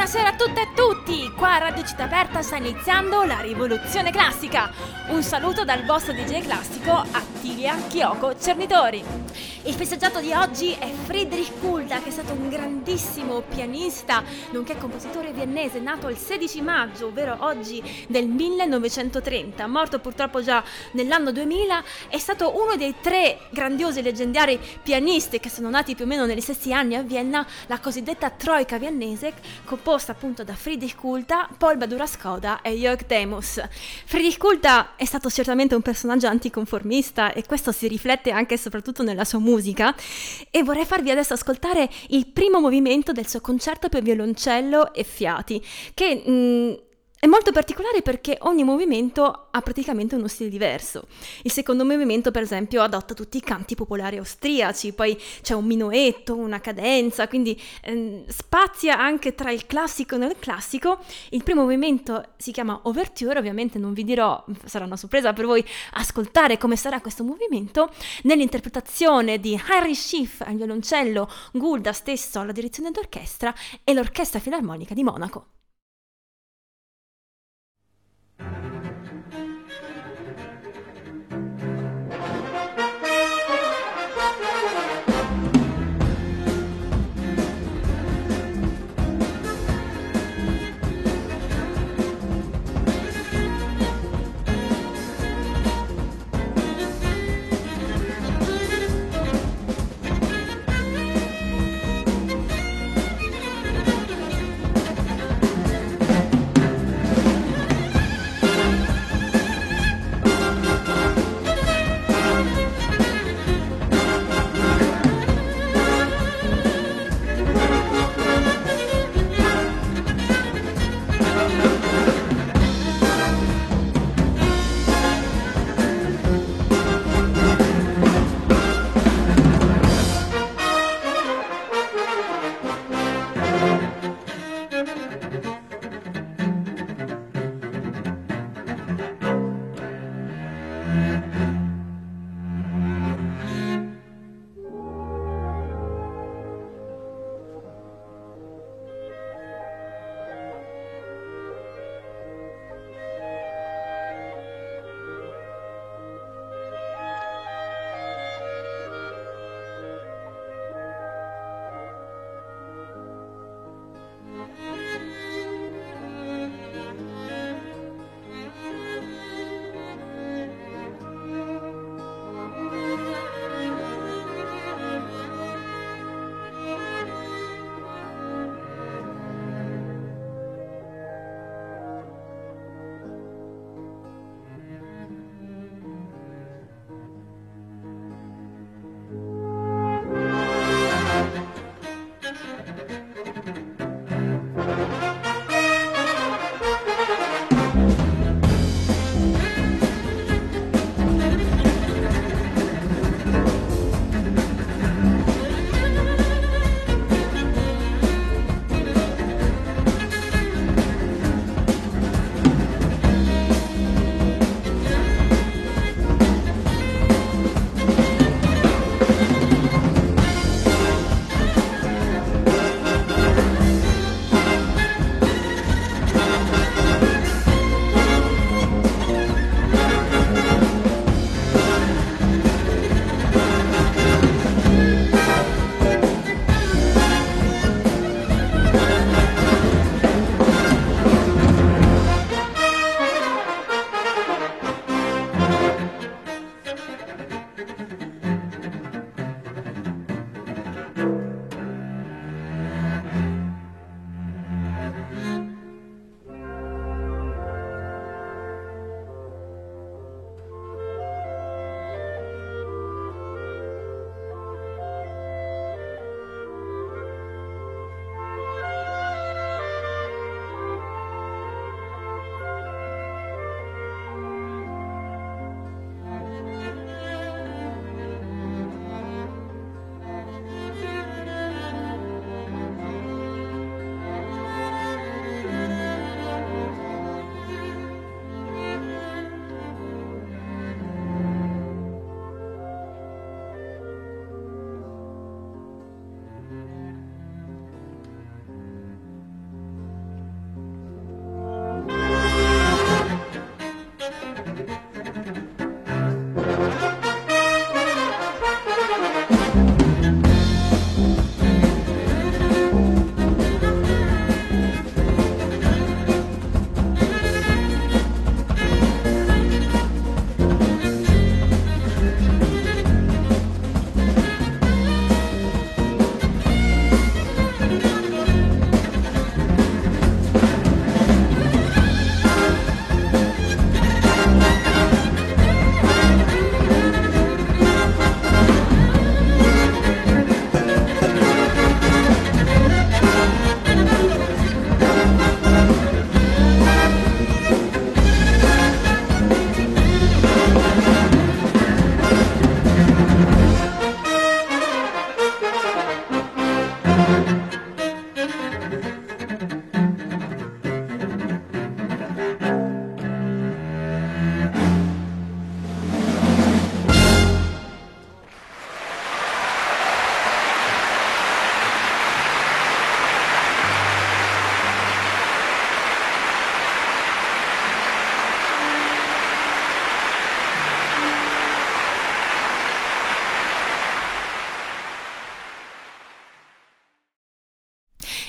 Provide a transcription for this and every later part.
Buonasera a tutte e tutti, qua a Radio Città Aperta sta iniziando la rivoluzione classica. Un saluto dal vostro DJ classico Attilia Kyoko Cernitori. Il festeggiato di oggi è Friedrich Gulda, che è stato un grandissimo pianista, nonché compositore viennese, nato il 16 maggio, ovvero oggi del 1930, morto purtroppo già nell'anno 2000. È stato uno dei tre grandiosi e leggendari pianisti che sono nati più o meno negli stessi anni a Vienna, la cosiddetta Troika viennese, composta appunto da Friedrich Gulda, Paul Badura-Skoda e Jörg Demus. Friedrich Gulda è stato certamente un personaggio anticonformista e questo si riflette anche e soprattutto nella sua musica, e vorrei farvi adesso ascoltare il primo movimento del suo concerto per violoncello e fiati, che è molto particolare perché ogni movimento ha praticamente uno stile diverso. Il secondo movimento, per esempio, adotta tutti i canti popolari austriaci, poi c'è un minuetto, una cadenza, quindi spazia anche tra il classico e il non classico. Il primo movimento si chiama Overture, ovviamente non vi dirò, sarà una sorpresa per voi ascoltare come sarà questo movimento, nell'interpretazione di Heinrich Schiff al violoncello, Gulda stesso alla direzione d'orchestra e l'Orchestra Filarmonica di Monaco.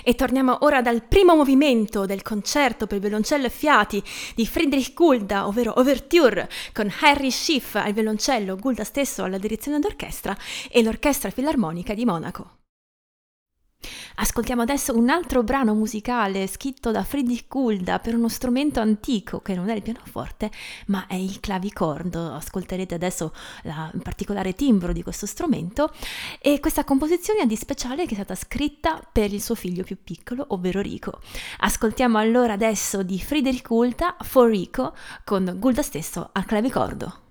E torniamo ora dal primo movimento del concerto per violoncello e fiati di Friedrich Gulda, ovvero Overture, con Harry Schiff al violoncello, Gulda stesso alla direzione d'orchestra e l'Orchestra Filarmonica di Monaco. Ascoltiamo adesso un altro brano musicale scritto da Friedrich Gulda per uno strumento antico che non è il pianoforte ma è il clavicordo. Ascolterete adesso il particolare timbro di questo strumento e questa composizione è di speciale che è stata scritta per il suo figlio più piccolo, ovvero Rico. Ascoltiamo allora adesso di Friedrich Gulda For Rico con Gulda stesso al clavicordo.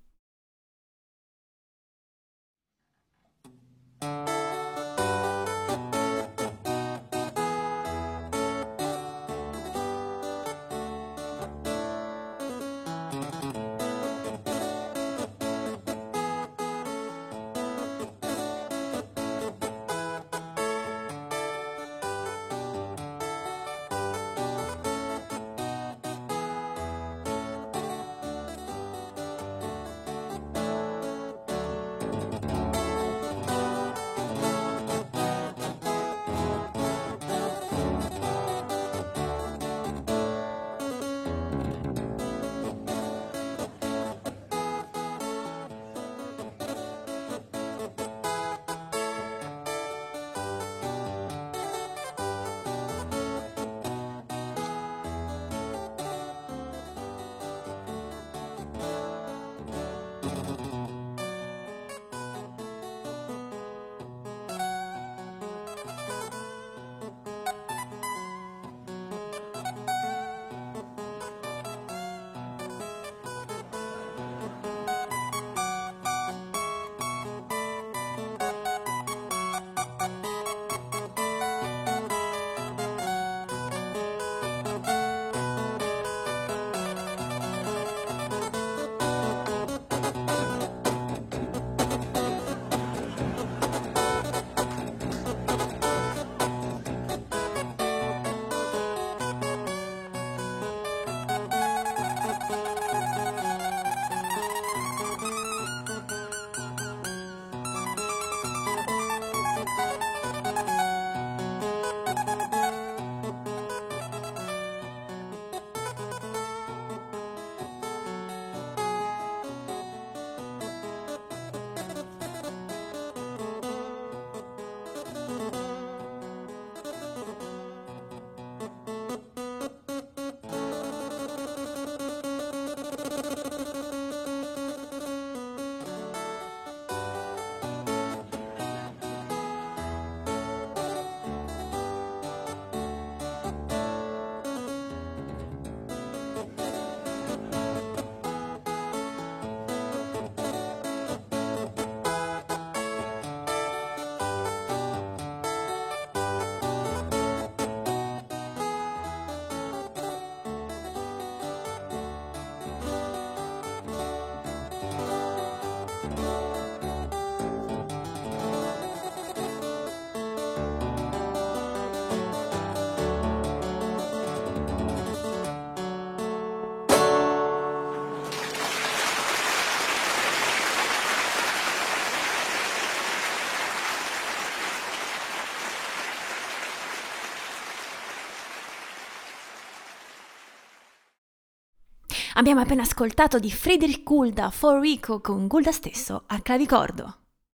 Abbiamo appena ascoltato di Friedrich Gulda For Rico con Gulda stesso al clavicordo.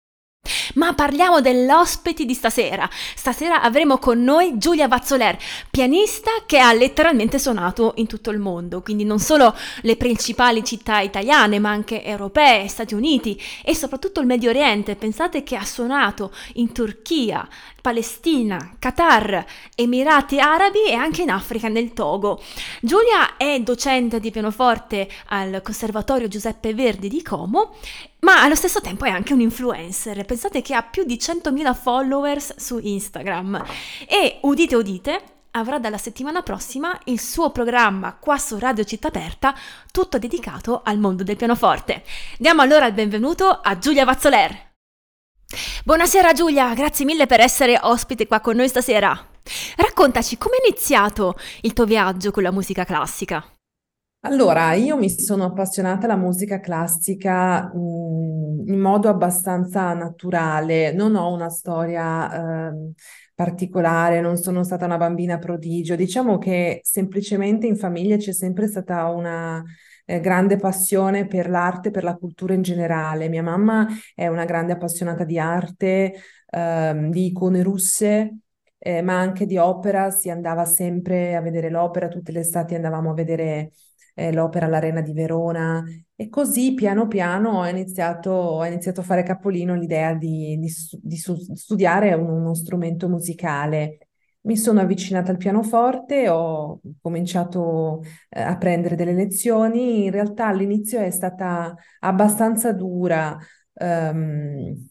Ma parliamo dell'ospite di stasera. Stasera avremo con noi Giulia Vazzoler, pianista che ha letteralmente suonato in tutto il mondo, quindi non solo le principali città italiane, ma anche europee, Stati Uniti e soprattutto il Medio Oriente. Pensate che ha suonato in Turchia, Palestina, Qatar, Emirati Arabi e anche in Africa, nel Togo. Giulia è docente di pianoforte al Conservatorio Giuseppe Verdi di Como, ma allo stesso tempo è anche un influencer. Pensate che ha più di 100.000 followers su Instagram e, udite udite, avrà dalla settimana prossima il suo programma qua su Radio Città Aperta, tutto dedicato al mondo del pianoforte. Diamo allora il benvenuto a Giulia Vazzoler. Buonasera Giulia, grazie mille per essere ospite qua con noi stasera. Raccontaci come è iniziato il tuo viaggio con la musica classica. Allora, io mi sono appassionata alla musica classica, in modo abbastanza naturale, non ho una storia particolare, non sono stata una bambina prodigio. Diciamo che semplicemente in famiglia c'è sempre stata una grande passione per l'arte, per la cultura in generale. Mia mamma è una grande appassionata di arte, di icone russe, ma anche di opera. Si andava sempre a vedere l'opera, tutte le estati andavamo a vedere l'opera all'Arena di Verona. E così piano piano ho iniziato a fare capolino l'idea di studiare uno strumento musicale. Mi sono avvicinata al pianoforte, ho cominciato a prendere delle lezioni. In realtà all'inizio è stata abbastanza dura. ehm,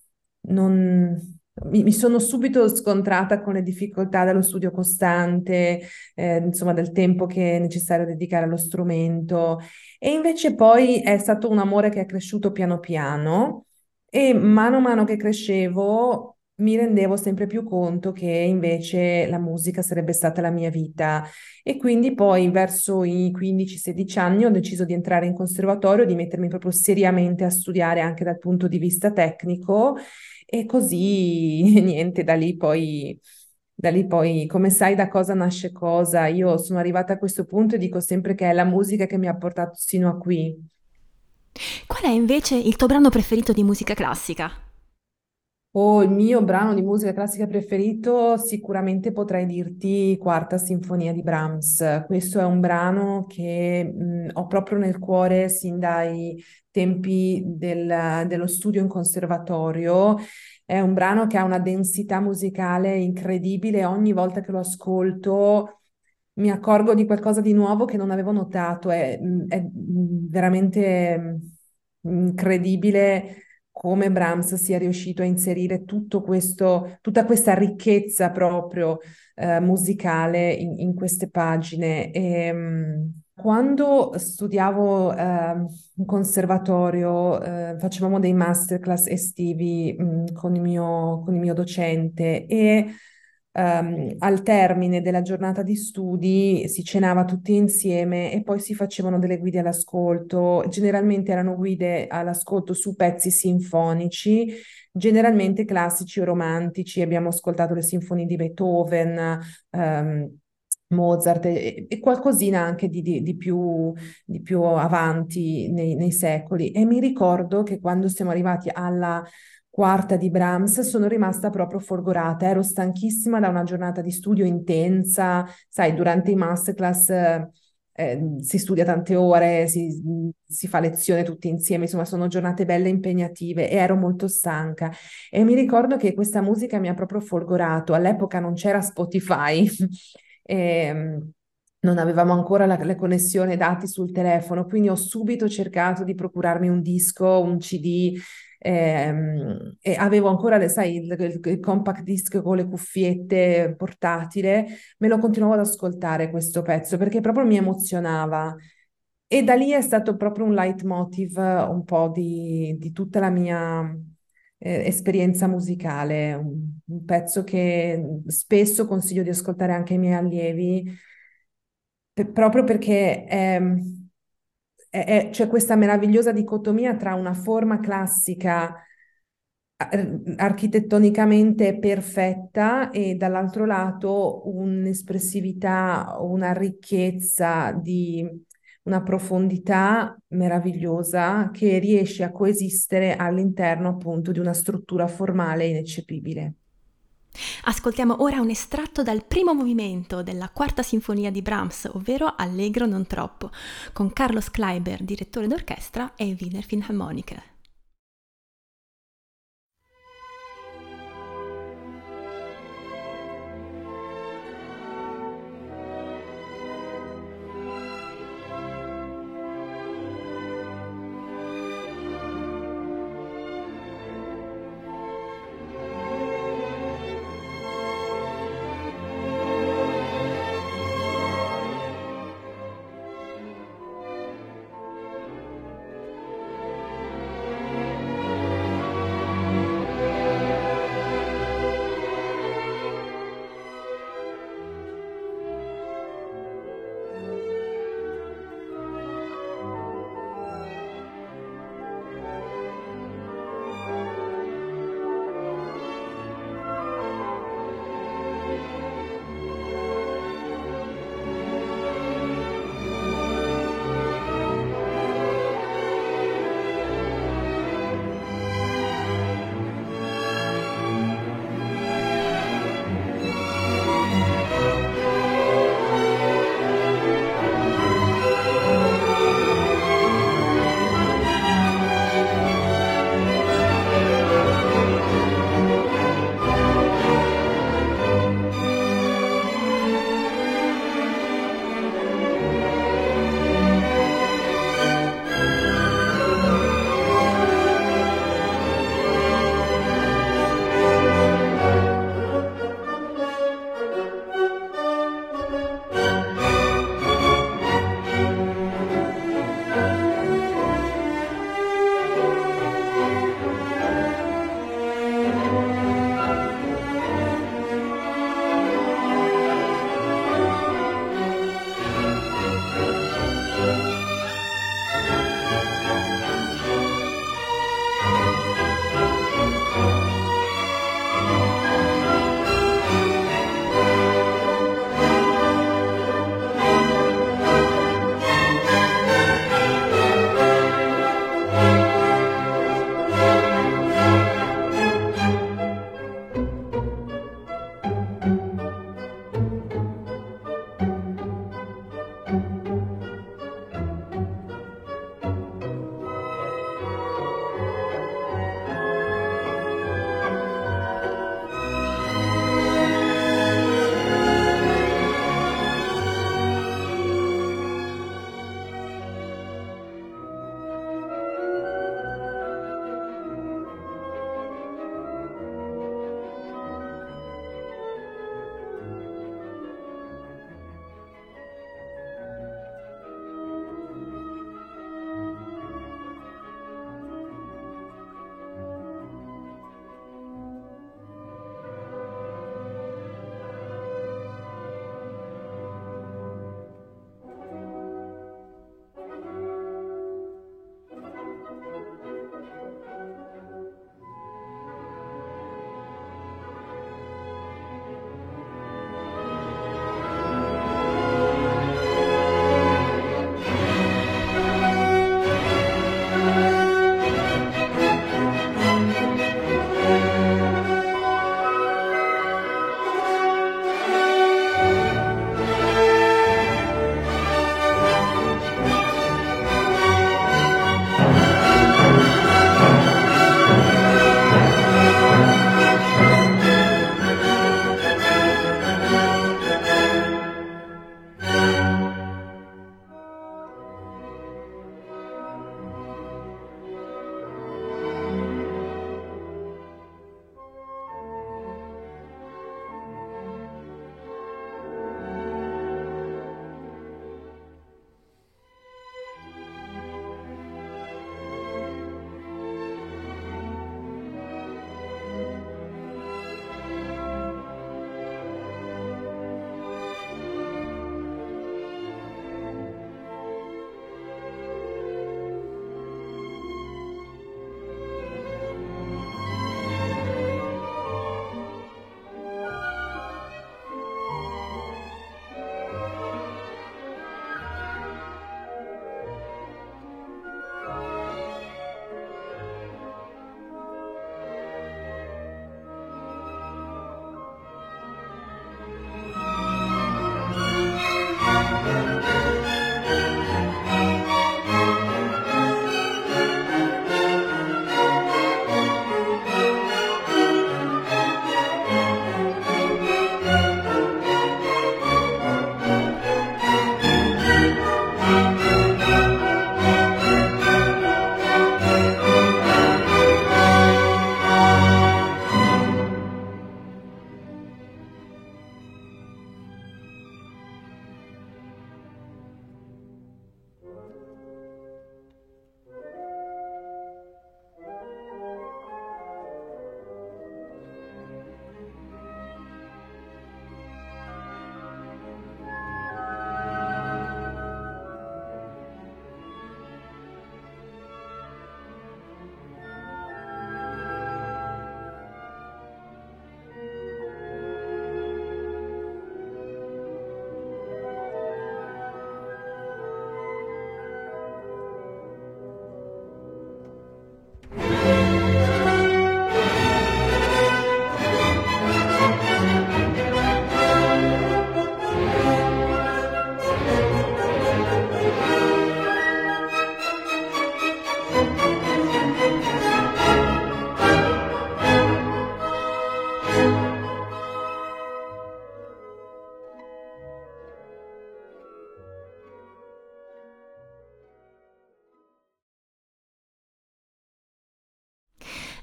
mi sono subito scontrata con le difficoltà dello studio costante, insomma, del tempo che è necessario dedicare allo strumento. E invece poi è stato un amore che è cresciuto piano piano e mano a mano che crescevo mi rendevo sempre più conto che invece la musica sarebbe stata la mia vita. E quindi poi verso i 15-16 anni ho deciso di entrare in conservatorio, di mettermi proprio seriamente a studiare anche dal punto di vista tecnico e così niente, da lì poi, come sai, da cosa nasce cosa. Io sono arrivata a questo punto e dico sempre che è la musica che mi ha portato sino a qui. Qual è invece il tuo brano preferito di musica classica? Oh, il mio brano di musica classica preferito sicuramente potrei dirti Quarta Sinfonia di Brahms. Questo è un brano che ho proprio nel cuore sin dai tempi dello studio in conservatorio. È un brano che ha una densità musicale incredibile. Ogni volta che lo ascolto mi accorgo di qualcosa di nuovo che non avevo notato. È veramente incredibile come Brahms sia riuscito a inserire tutta questa ricchezza proprio musicale in queste pagine. Quando studiavo in conservatorio, facevamo dei masterclass estivi con il mio docente e al termine della giornata di studi si cenava tutti insieme e poi si facevano delle guide all'ascolto. Generalmente erano guide all'ascolto su pezzi sinfonici, generalmente classici o romantici. Abbiamo ascoltato le sinfonie di Beethoven, ehm, Mozart e qualcosina anche di più avanti nei secoli. E mi ricordo che quando siamo arrivati alla quarta di Brahms sono rimasta proprio folgorata. Ero stanchissima da una giornata di studio intensa, sai, durante i masterclass si studia tante ore, si fa lezione tutti insieme, insomma, sono giornate belle impegnative e ero molto stanca. E mi ricordo che questa musica mi ha proprio folgorato. All'epoca non c'era Spotify. E, non avevamo ancora la connessione dati sul telefono, quindi ho subito cercato di procurarmi un disco, un CD, e avevo ancora, sai, il compact disc con le cuffiette portatile, me lo continuavo ad ascoltare questo pezzo perché proprio mi emozionava. E da lì è stato proprio un leitmotiv un po' di tutta la mia esperienza musicale, un pezzo che spesso consiglio di ascoltare anche ai miei allievi, proprio perché c'è questa meravigliosa dicotomia tra una forma classica architettonicamente perfetta e dall'altro lato un'espressività, una ricchezza una profondità meravigliosa che riesce a coesistere all'interno appunto di una struttura formale ineccepibile. Ascoltiamo ora un estratto dal primo movimento della quarta sinfonia di Brahms, ovvero Allegro non troppo, con Carlos Kleiber, direttore d'orchestra, e Wiener Philharmoniker.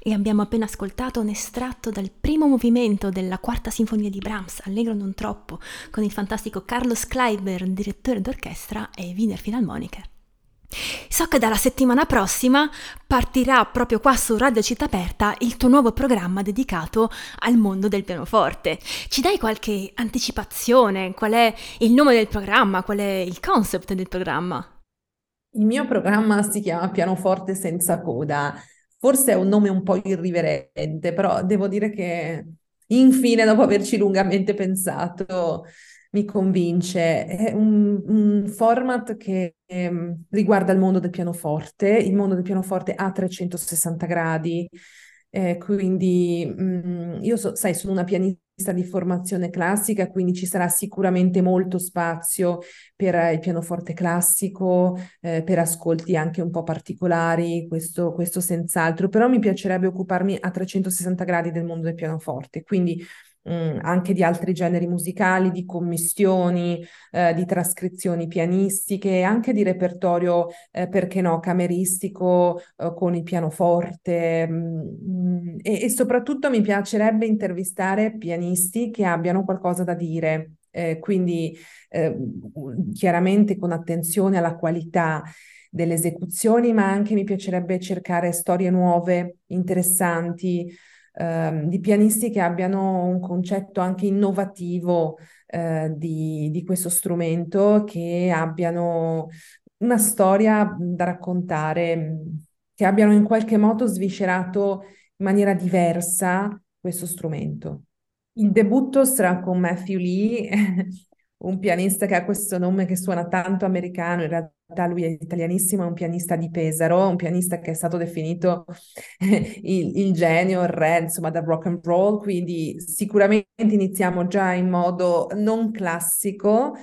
E abbiamo appena ascoltato un estratto dal primo movimento della quarta sinfonia di Brahms, Allegro non troppo, con il fantastico Carlos Kleiber, direttore d'orchestra, e Wiener Philharmoniker. So che dalla settimana prossima partirà proprio qua su Radio Città Aperta il tuo nuovo programma dedicato al mondo del pianoforte. Ci dai qualche anticipazione? Qual è il nome del programma? Qual è il concept del programma? Il mio programma si chiama Pianoforte senza coda. Forse è un nome un po' irriverente, però devo dire che infine, dopo averci lungamente pensato, mi convince. È un format che riguarda il mondo del pianoforte, il mondo del pianoforte a 360 gradi. Quindi io sai, sono una pianista di formazione classica, quindi ci sarà sicuramente molto spazio per il pianoforte classico, per ascolti anche un po' particolari, questo senz'altro, però mi piacerebbe occuparmi a 360 gradi del mondo del pianoforte, quindi anche di altri generi musicali, di commistioni, di trascrizioni pianistiche, anche di repertorio, perché no, cameristico, con il pianoforte, e soprattutto mi piacerebbe intervistare pianisti che abbiano qualcosa da dire. Quindi eh, chiaramente con attenzione alla qualità delle esecuzioni, ma anche mi piacerebbe cercare storie nuove, interessanti, di pianisti che abbiano un concetto anche innovativo, di questo strumento, che abbiano una storia da raccontare, che abbiano in qualche modo sviscerato in maniera diversa questo strumento. Il debutto sarà con Matthew Lee, un pianista che ha questo nome che suona tanto americano, in realtà lui è italianissimo, è un pianista di Pesaro, un pianista che è stato definito il genio, il re, insomma, del rock and roll, quindi sicuramente iniziamo già in modo non classico.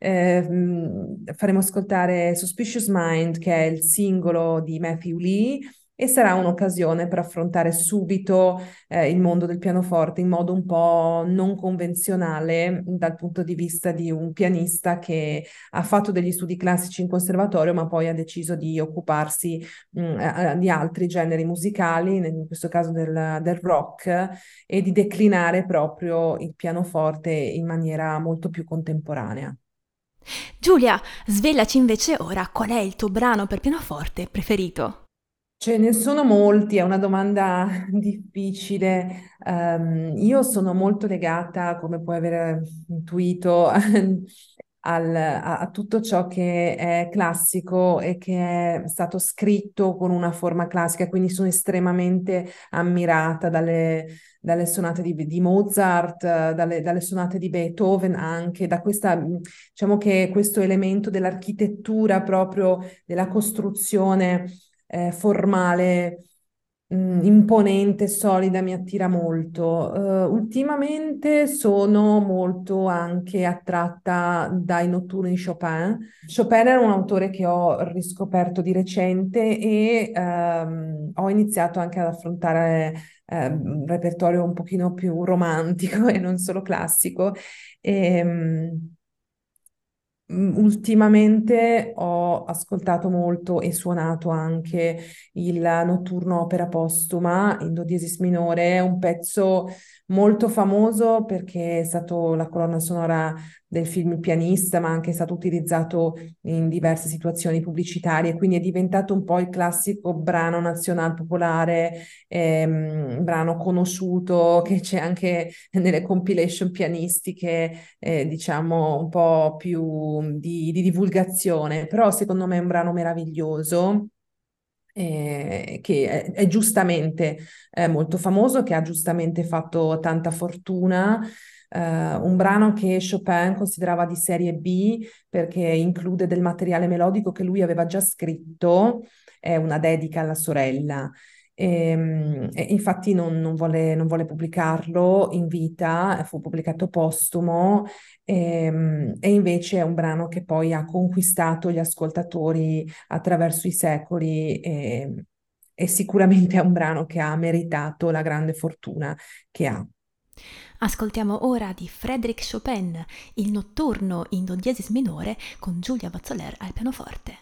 Faremo ascoltare Suspicious Mind, che è il singolo di Matthew Lee, e sarà un'occasione per affrontare subito il mondo del pianoforte in modo un po' non convenzionale dal punto di vista di un pianista che ha fatto degli studi classici in conservatorio, ma poi ha deciso di occuparsi di altri generi musicali, in questo caso del rock, e di declinare proprio il pianoforte in maniera molto più contemporanea. Giulia, svelaci invece ora qual è il tuo brano per pianoforte preferito. Ce ne sono molti, è una domanda difficile. Io sono molto legata, come puoi aver intuito, a tutto ciò che è classico e che è stato scritto con una forma classica, quindi sono estremamente ammirata dalle sonate di Mozart, dalle sonate di Beethoven anche, da questa, diciamo che questo elemento dell'architettura proprio, della costruzione formale, imponente, solida, mi attira molto. Ultimamente sono molto anche attratta dai notturni di Chopin. Chopin era un autore che ho riscoperto di recente, e ho iniziato anche ad affrontare un repertorio un pochino più romantico e non solo classico. E, ultimamente ho ascoltato molto e suonato anche il notturno opera postuma in do diesis minore, è un pezzo molto famoso perché è stato la colonna sonora del film Il pianista, ma anche è stato utilizzato in diverse situazioni pubblicitarie, quindi è diventato un po' il classico brano nazional popolare, brano conosciuto che c'è anche nelle compilation pianistiche, diciamo un po' più di divulgazione, però secondo me è un brano meraviglioso, che è giustamente molto famoso, che ha giustamente fatto tanta fortuna. Un brano che Chopin considerava di serie B perché include del materiale melodico che lui aveva già scritto, è una dedica alla sorella. E infatti non vuole pubblicarlo in vita, fu pubblicato postumo, e invece è un brano che poi ha conquistato gli ascoltatori attraverso i secoli, e sicuramente è un brano che ha meritato la grande fortuna che ha. Ascoltiamo ora di Frédéric Chopin il notturno in do diesis minore con Giulia Vazzoler al pianoforte.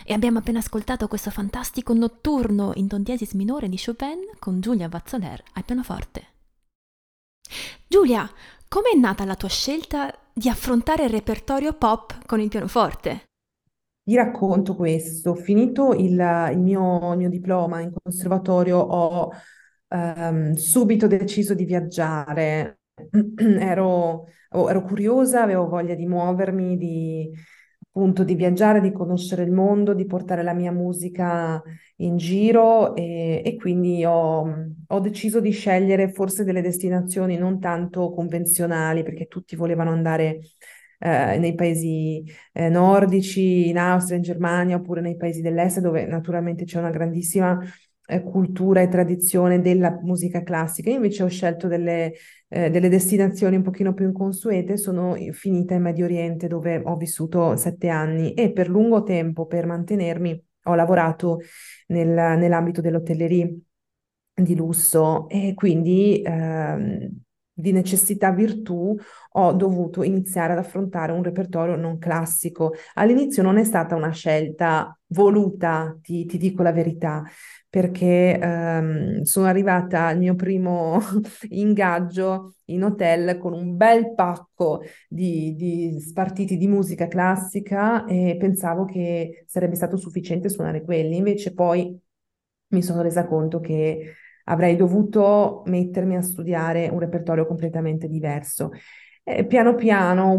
E abbiamo appena ascoltato questo fantastico notturno in don diesis minore di Chopin con Giulia Vazzoler al pianoforte. Giulia, com'è nata la tua scelta di affrontare il repertorio pop con il pianoforte? Ti racconto questo. Finito il mio diploma in conservatorio, ho subito deciso di viaggiare. Ero curiosa, avevo voglia di muovermi, appunto, di viaggiare, di conoscere il mondo, di portare la mia musica in giro e quindi ho deciso di scegliere forse delle destinazioni non tanto convenzionali, perché tutti volevano andare nei paesi nordici, in Austria, in Germania, oppure nei paesi dell'est, dove naturalmente c'è una grandissima cultura e tradizione della musica classica. Io invece ho scelto delle destinazioni un pochino più inconsuete, sono finita in Medio Oriente, dove ho vissuto 7 anni e per lungo tempo, per mantenermi, ho lavorato nell'ambito dell'hotellerie di lusso e quindi di necessità virtù ho dovuto iniziare ad affrontare un repertorio non classico. All'inizio non è stata una scelta voluta, ti dico la verità, perché sono arrivata al mio primo ingaggio in hotel con un bel pacco di spartiti di musica classica e pensavo che sarebbe stato sufficiente suonare quelli. Invece poi mi sono resa conto che avrei dovuto mettermi a studiare un repertorio completamente diverso. E piano piano,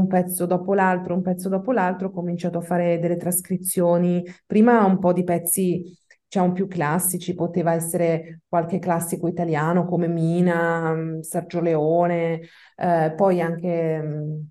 un pezzo dopo l'altro, ho cominciato a fare delle trascrizioni, prima un po' di pezzi, diciamo, più classici, poteva essere qualche classico italiano come Mina, Sergio Leone, poi anche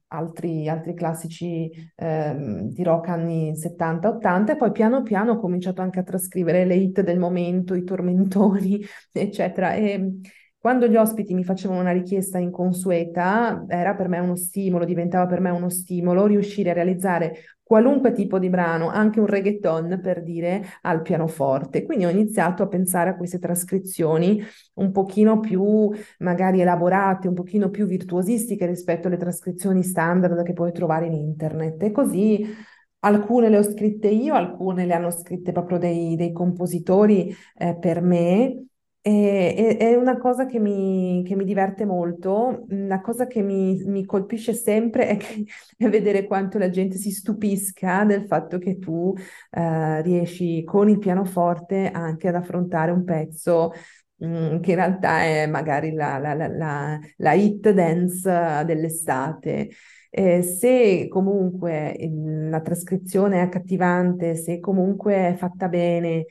altri classici di rock anni 70-80 e poi piano piano ho cominciato anche a trascrivere le hit del momento, i tormentoni, eccetera. E quando gli ospiti mi facevano una richiesta inconsueta, era per me uno stimolo, diventava per me uno stimolo riuscire a realizzare qualunque tipo di brano, anche un reggaeton per dire, al pianoforte. Quindi ho iniziato a pensare a queste trascrizioni un pochino più magari elaborate, un pochino più virtuosistiche rispetto alle trascrizioni standard che puoi trovare in internet. E così alcune le ho scritte io, alcune le hanno scritte proprio dei compositori per me. È una cosa che mi diverte molto. La cosa che mi colpisce sempre è vedere quanto la gente si stupisca del fatto che tu riesci con il pianoforte anche ad affrontare un pezzo che in realtà è magari la hit dance dell'estate. Se comunque la trascrizione è accattivante, se comunque è fatta bene,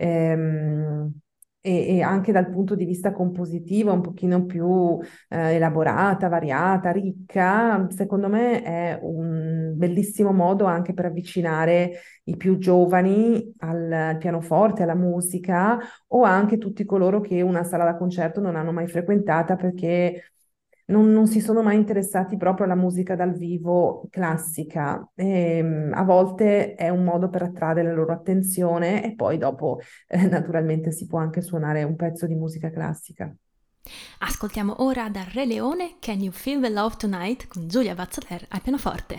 ehm, e anche dal punto di vista compositivo un pochino più elaborata, variata, ricca, secondo me è un bellissimo modo anche per avvicinare i più giovani al pianoforte, alla musica o anche tutti coloro che una sala da concerto non hanno mai frequentata perché non si sono mai interessati proprio alla musica dal vivo classica. A volte è un modo per attrarre la loro attenzione e poi dopo naturalmente si può anche suonare un pezzo di musica classica. Ascoltiamo ora dal Re Leone Can You Feel the Love Tonight con Giulia Vazzoler al pianoforte.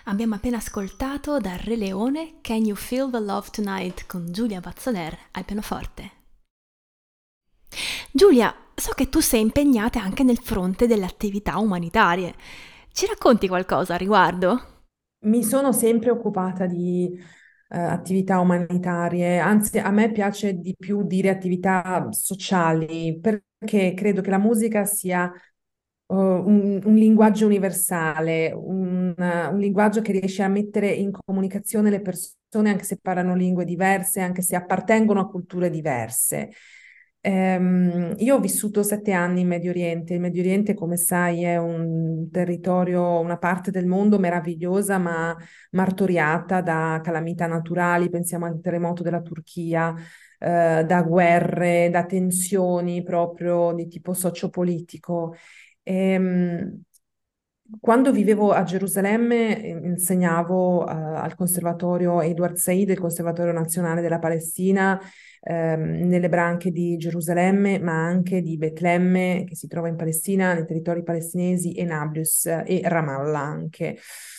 Abbiamo appena ascoltato dal Re Leone Can You Feel the Love Tonight con Giulia Bazzoler al pianoforte. Giulia, so che tu sei impegnata anche nel fronte delle attività umanitarie. Ci racconti qualcosa a riguardo? Mi sono sempre occupata di attività umanitarie, anzi a me piace di più dire attività sociali, perché credo che la musica sia un linguaggio universale, un linguaggio che riesce a mettere in comunicazione le persone anche se parlano lingue diverse, anche se appartengono a culture diverse. Io ho vissuto 7 anni in Medio Oriente. Il Medio Oriente, come sai, è un territorio, una parte del mondo meravigliosa, ma martoriata da calamità naturali. Pensiamo al terremoto della Turchia, da guerre, da tensioni proprio di tipo sociopolitico. Ehm, Quando vivevo a Gerusalemme, insegnavo al Conservatorio Edward Said, il Conservatorio Nazionale della Palestina, nelle branche di Gerusalemme, ma anche di Betlemme, che si trova in Palestina, nei territori palestinesi, e Nablus e Ramallah anche.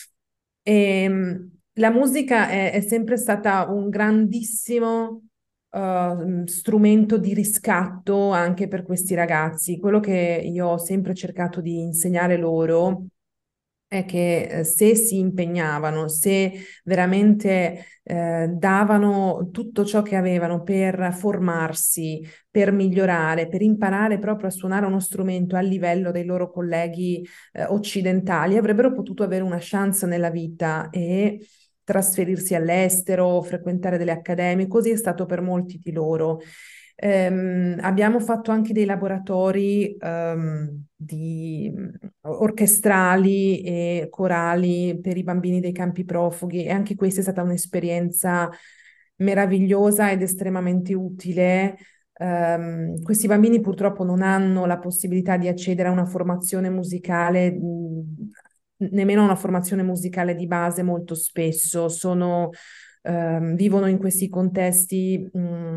La musica è sempre stata un grandissimo strumento di riscatto anche per questi ragazzi. Quello che io ho sempre cercato di insegnare loro è che se si impegnavano, se veramente davano tutto ciò che avevano per formarsi, per migliorare, per imparare proprio a suonare uno strumento a livello dei loro colleghi occidentali, avrebbero potuto avere una chance nella vita e trasferirsi all'estero, frequentare delle accademie, così è stato per molti di loro. Abbiamo fatto anche dei laboratori orchestrali e corali per i bambini dei campi profughi, e anche questa è stata un'esperienza meravigliosa ed estremamente utile. Questi bambini purtroppo non hanno la possibilità di accedere a una formazione musicale, nemmeno a una formazione musicale di base molto spesso, vivono in questi contesti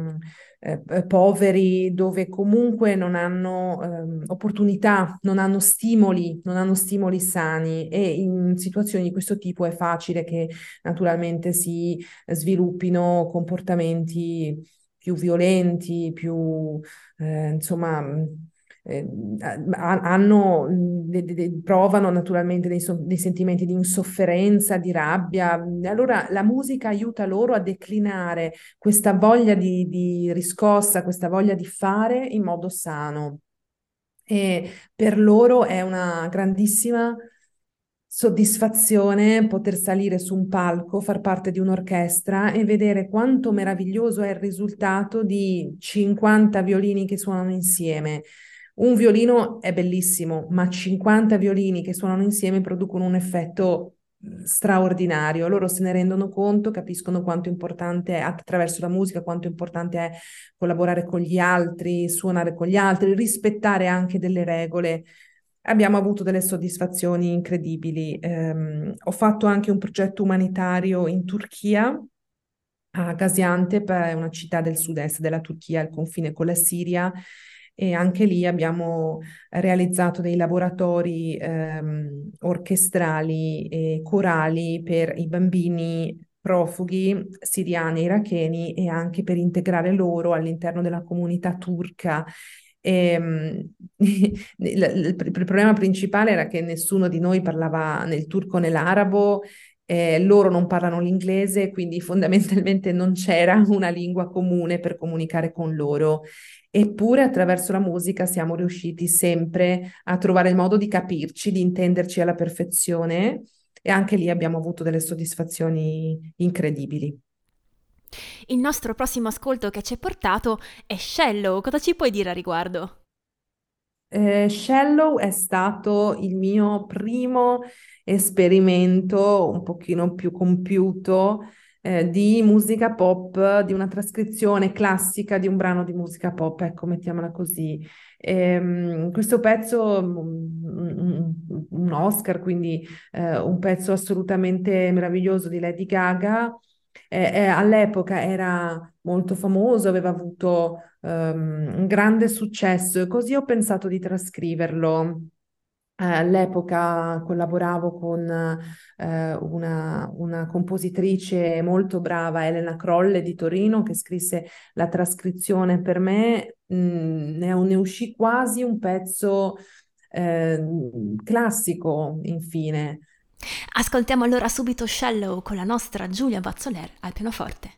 poveri, dove comunque non hanno opportunità, non hanno stimoli sani, e in situazioni di questo tipo è facile che naturalmente si sviluppino comportamenti più violenti, più insomma hanno, provano naturalmente dei sentimenti di insofferenza, di rabbia. Allora la musica aiuta loro a declinare questa voglia di riscossa, questa voglia di fare in modo sano. E per loro è una grandissima soddisfazione poter salire su un palco, far parte di un'orchestra e vedere quanto meraviglioso è il risultato di 50 violini che suonano insieme. Un violino è bellissimo, ma 50 violini che suonano insieme producono un effetto straordinario. Loro se ne rendono conto, capiscono quanto importante è, attraverso la musica, quanto importante è collaborare con gli altri, suonare con gli altri, rispettare anche delle regole. Abbiamo avuto delle soddisfazioni incredibili. Ho fatto anche un progetto umanitario in Turchia, a Gaziantep, è una città del sud-est della Turchia, al confine con la Siria, e anche lì abbiamo realizzato dei laboratori orchestrali e corali per i bambini profughi siriani e iracheni, e anche per integrare loro all'interno della comunità turca. Il problema principale era che nessuno di noi parlava né il turco né l'arabo, loro non parlano l'inglese, quindi fondamentalmente non c'era una lingua comune per comunicare con loro. Eppure attraverso la musica siamo riusciti sempre a trovare il modo di capirci, di intenderci alla perfezione, e anche lì abbiamo avuto delle soddisfazioni incredibili. Il nostro prossimo ascolto che ci hai portato è Shallow. Cosa ci puoi dire a riguardo? Shallow è stato il mio primo esperimento un pochino più compiuto di musica pop, di una trascrizione classica di un brano di musica pop, ecco, mettiamola così. Questo pezzo, un Oscar, quindi un pezzo assolutamente meraviglioso di Lady Gaga, all'epoca era molto famoso, aveva avuto un grande successo, e così ho pensato di trascriverlo. All'epoca collaboravo con una compositrice molto brava, Elena Crolle di Torino, che scrisse la trascrizione per me. Ne uscì quasi un pezzo classico, infine. Ascoltiamo allora subito Shallow con la nostra Giulia Bazzoler al pianoforte.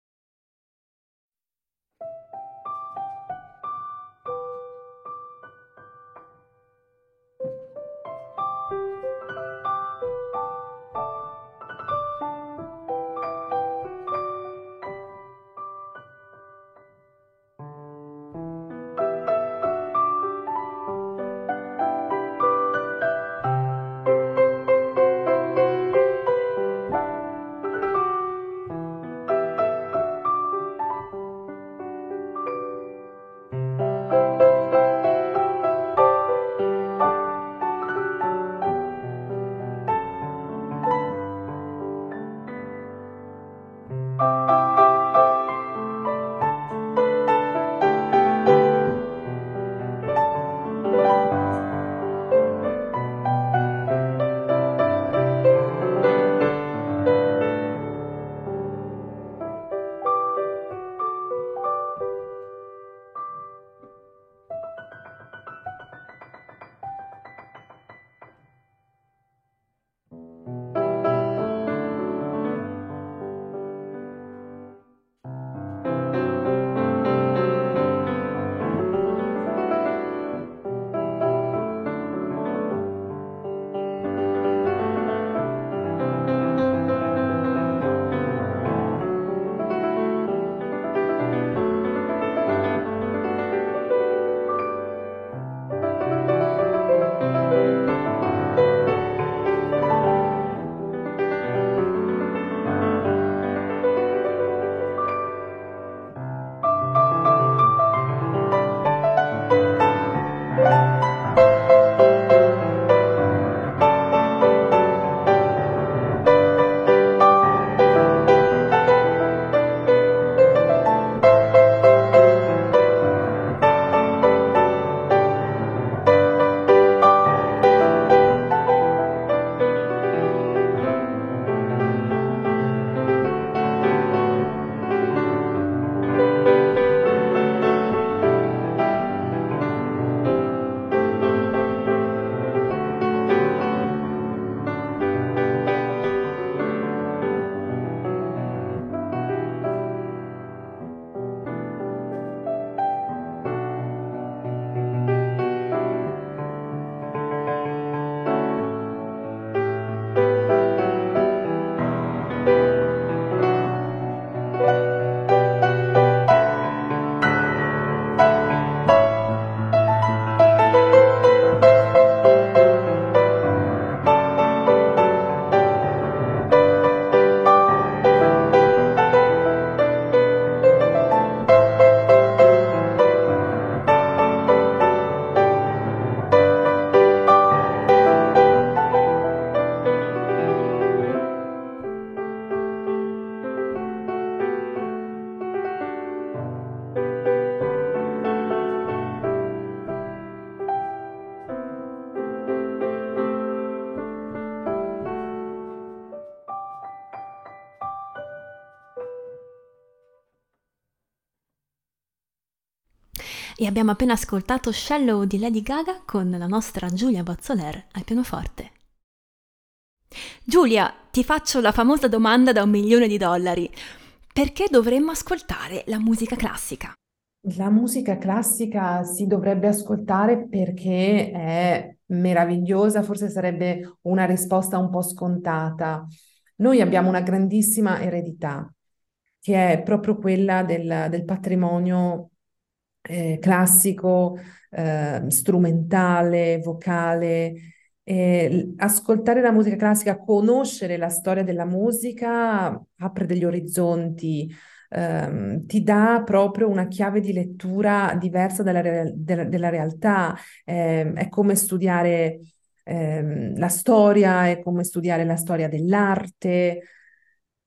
E abbiamo appena ascoltato Shallow di Lady Gaga con la nostra Giulia Bazzoler al pianoforte. Giulia, ti faccio la famosa domanda da $1.000.000. Perché dovremmo ascoltare la musica classica? La musica classica si dovrebbe ascoltare perché è meravigliosa, forse sarebbe una risposta un po' scontata. Noi abbiamo una grandissima eredità, che è proprio quella del patrimonio classico, strumentale, vocale. Ascoltare la musica classica, conoscere la storia della musica, apre degli orizzonti, ti dà proprio una chiave di lettura diversa della realtà. È come studiare la storia, è come studiare la storia dell'arte.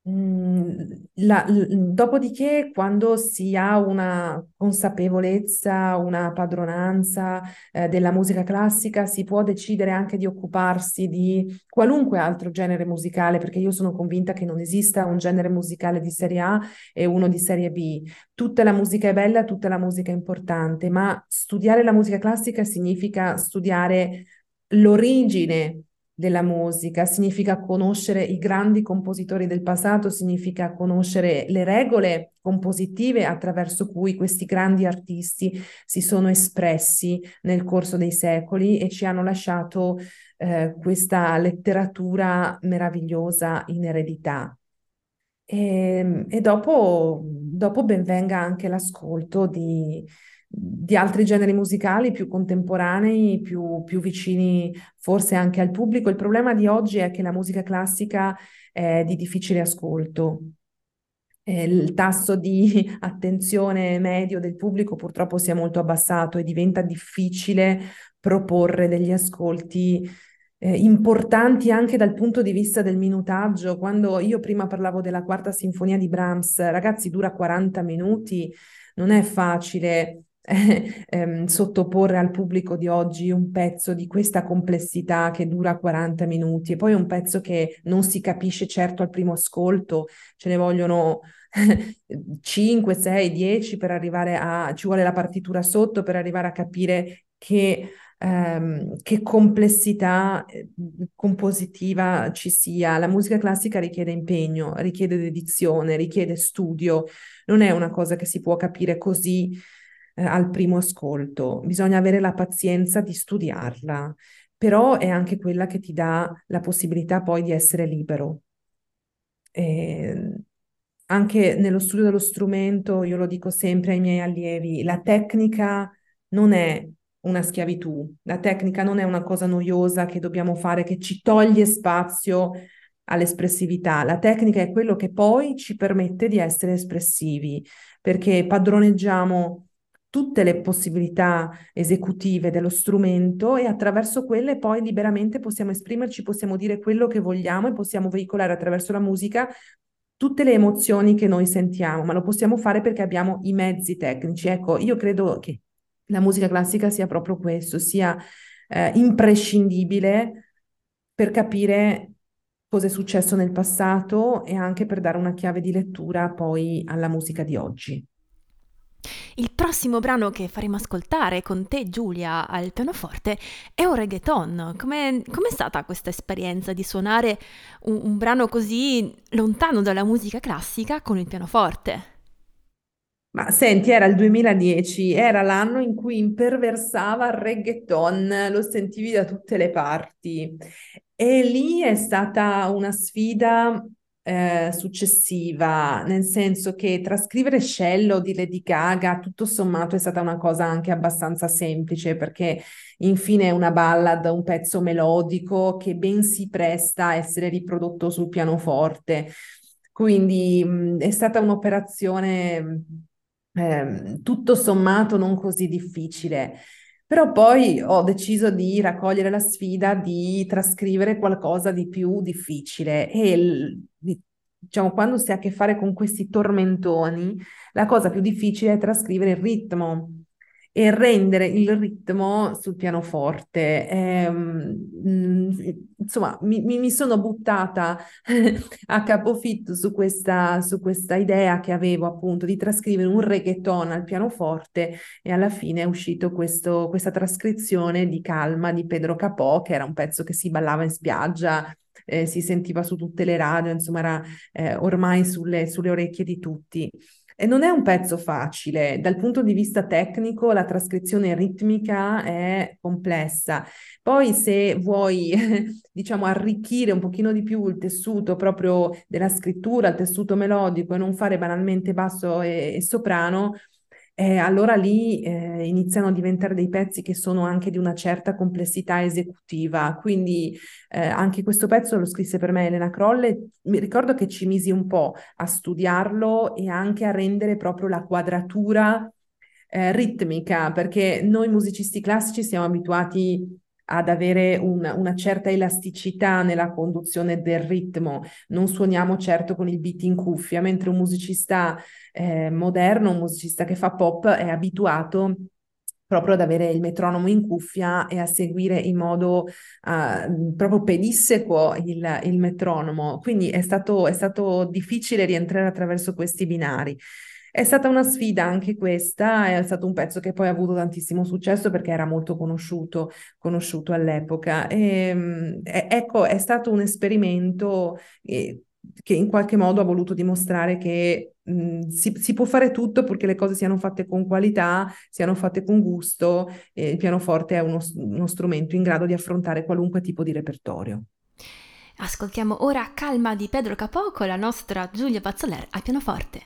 Dopodiché, quando si ha una consapevolezza, una padronanza, della musica classica, si può decidere anche di occuparsi di qualunque altro genere musicale, perché io sono convinta che non esista un genere musicale di serie A e uno di serie B. Tutta la musica è bella, tutta la musica è importante, ma studiare la musica classica significa studiare l'origine della musica, significa conoscere i grandi compositori del passato, significa conoscere le regole compositive attraverso cui questi grandi artisti si sono espressi nel corso dei secoli e ci hanno lasciato questa letteratura meravigliosa in eredità. E dopo ben venga anche l'ascolto di altri generi musicali più contemporanei, più vicini forse anche al pubblico. Il problema di oggi è che la musica classica è di difficile ascolto. Il tasso di attenzione medio del pubblico purtroppo si è molto abbassato e diventa difficile proporre degli ascolti importanti anche dal punto di vista del minutaggio. Quando io prima parlavo della quarta sinfonia di Brahms, ragazzi, dura 40 minuti, non è facile sottoporre al pubblico di oggi un pezzo di questa complessità che dura 40 minuti e poi un pezzo che non si capisce certo al primo ascolto, ce ne vogliono 5, 6, 10 per arrivare a, ci vuole la partitura sotto per arrivare a capire che complessità compositiva ci sia. La musica classica richiede impegno, richiede dedizione, richiede studio, non è una cosa che si può capire così al primo ascolto, bisogna avere la pazienza di studiarla, però è anche quella che ti dà la possibilità poi di essere libero. E anche nello studio dello strumento, io lo dico sempre ai miei allievi, la tecnica non è una schiavitù, la tecnica non è una cosa noiosa che dobbiamo fare, che ci toglie spazio all'espressività. La tecnica è quello che poi ci permette di essere espressivi, perché padroneggiamo tutte le possibilità esecutive dello strumento e attraverso quelle poi liberamente possiamo esprimerci, possiamo dire quello che vogliamo e possiamo veicolare attraverso la musica tutte le emozioni che noi sentiamo, ma lo possiamo fare perché abbiamo i mezzi tecnici. Ecco, io credo che la musica classica sia proprio questo, sia imprescindibile per capire cosa è successo nel passato e anche per dare una chiave di lettura poi alla musica di oggi. Il prossimo brano che faremo ascoltare con te, Giulia, al pianoforte è un reggaeton. Com'è stata questa esperienza di suonare un brano così lontano dalla musica classica con il pianoforte? Ma senti, era il 2010, era l'anno in cui imperversava il reggaeton, lo sentivi da tutte le parti. E lì è stata una sfida successiva, nel senso che trascrivere Scello di Lady Gaga, tutto sommato, è stata una cosa anche abbastanza semplice, perché infine è una ballad, un pezzo melodico che ben si presta a essere riprodotto sul pianoforte. Quindi è stata un'operazione tutto sommato non così difficile. Però poi ho deciso di raccogliere la sfida di trascrivere qualcosa di più difficile diciamo, quando si ha a che fare con questi tormentoni, la cosa più difficile è trascrivere il ritmo e rendere il ritmo sul pianoforte. Insomma, mi sono buttata a capofitto su questa idea che avevo appunto di trascrivere un reggaeton al pianoforte e alla fine è uscito questa trascrizione di Calma di Pedro Capò, che era un pezzo che si ballava in spiaggia, si sentiva su tutte le radio, insomma era ormai sulle orecchie di tutti. E non è un pezzo facile, dal punto di vista tecnico la trascrizione ritmica è complessa. Poi se vuoi, diciamo, arricchire un pochino di più il tessuto proprio della scrittura, il tessuto melodico e non fare banalmente basso e soprano, allora lì iniziano a diventare dei pezzi che sono anche di una certa complessità esecutiva. Quindi anche questo pezzo lo scrisse per me Elena Crolle. Mi ricordo che ci misi un po' a studiarlo e anche a rendere proprio la quadratura ritmica, perché noi musicisti classici siamo abituati ad avere una certa elasticità nella conduzione del ritmo. Non suoniamo certo con il beat in cuffia, mentre un musicista moderno, un musicista che fa pop è abituato proprio ad avere il metronomo in cuffia e a seguire in modo proprio pedissequo il metronomo. Quindi è stato difficile rientrare attraverso questi binari. È stata una sfida anche questa, è stato un pezzo che poi ha avuto tantissimo successo perché era molto conosciuto all'epoca. Ecco, è stato un esperimento che in qualche modo ha voluto dimostrare che si può fare tutto purché le cose siano fatte con qualità, siano fatte con gusto, e il pianoforte è uno strumento in grado di affrontare qualunque tipo di repertorio. Ascoltiamo ora Calma di Pedro Capò con la nostra Giulia Bazzoler al pianoforte.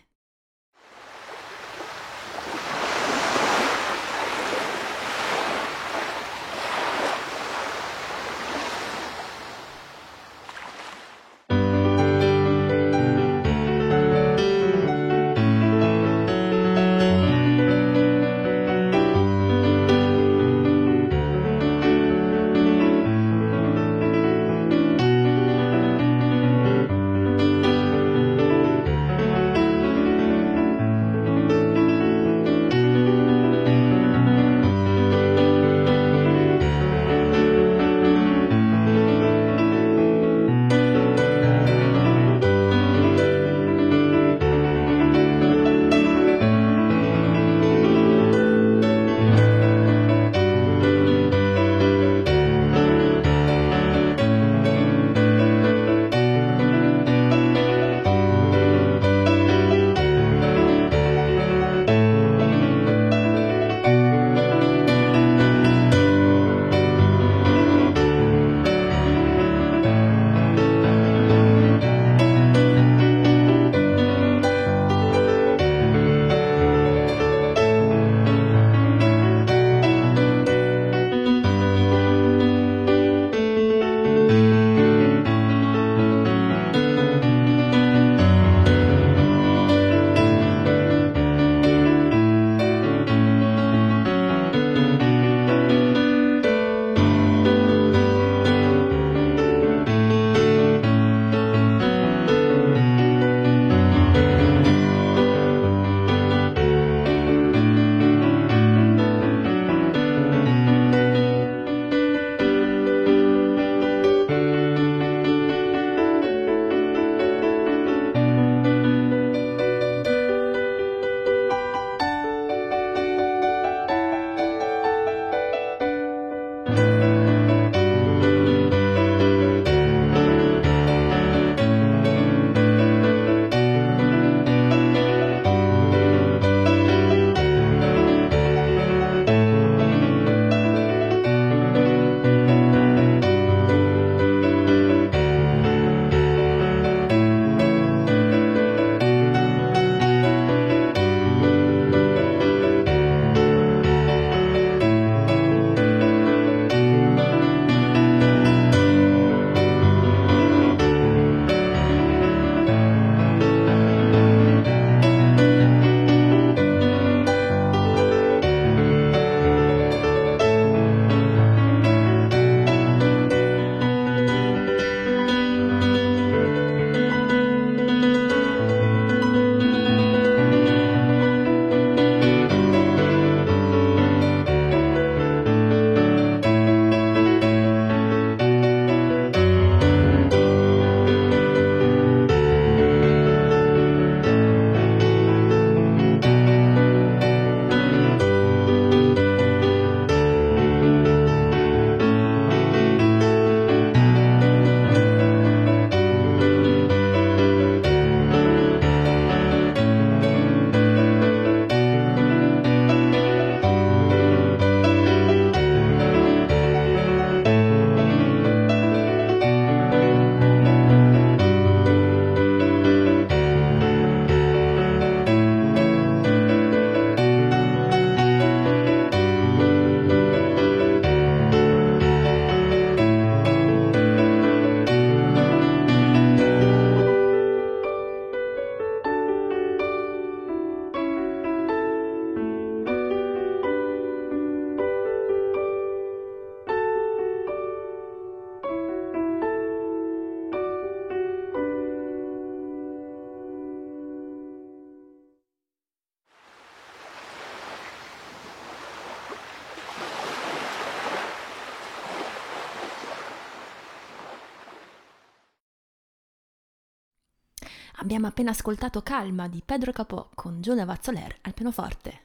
Abbiamo appena ascoltato Calma di Pedro Capó con Giulia Vazzoler al pianoforte.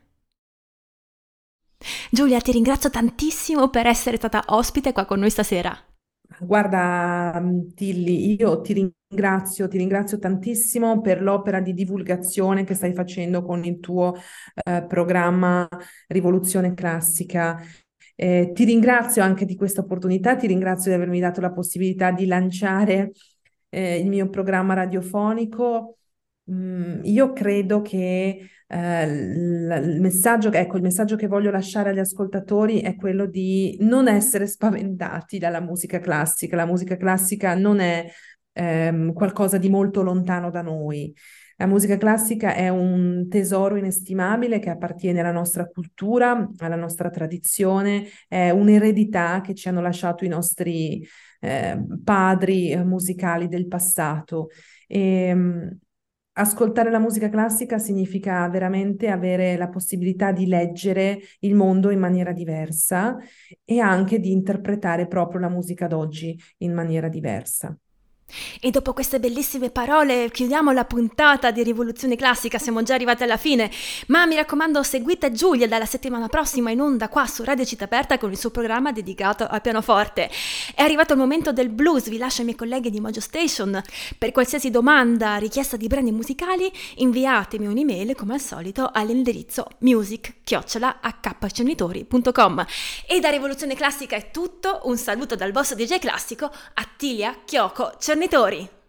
Giulia, ti ringrazio tantissimo per essere stata ospite qua con noi stasera. Guarda, Tilly, io ti ringrazio tantissimo per l'opera di divulgazione che stai facendo con il tuo programma Rivoluzione Classica. Ti ringrazio anche di questa opportunità, ti ringrazio di avermi dato la possibilità di lanciare il mio programma radiofonico. Io credo che il messaggio che voglio lasciare agli ascoltatori è quello di non essere spaventati dalla musica classica. La musica classica non è qualcosa di molto lontano da noi. La musica classica è un tesoro inestimabile che appartiene alla nostra cultura, alla nostra tradizione, è un'eredità che ci hanno lasciato i nostri padri musicali del passato. E, ascoltare la musica classica significa veramente avere la possibilità di leggere il mondo in maniera diversa e anche di interpretare proprio la musica d'oggi in maniera diversa. E dopo queste bellissime parole chiudiamo la puntata di Rivoluzione Classica, siamo già arrivati alla fine, ma mi raccomando seguite Giulia dalla settimana prossima in onda qua su Radio Città Aperta con il suo programma dedicato al pianoforte. È arrivato il momento del blues, vi lascio ai miei colleghi di Mojo Station. Per qualsiasi domanda, richiesta di brani musicali, inviatemi un'email come al solito all'indirizzo music@hcenitori.com. E da Rivoluzione Classica è tutto, un saluto dal vostro DJ classico Attilia Chiocco Cernitori.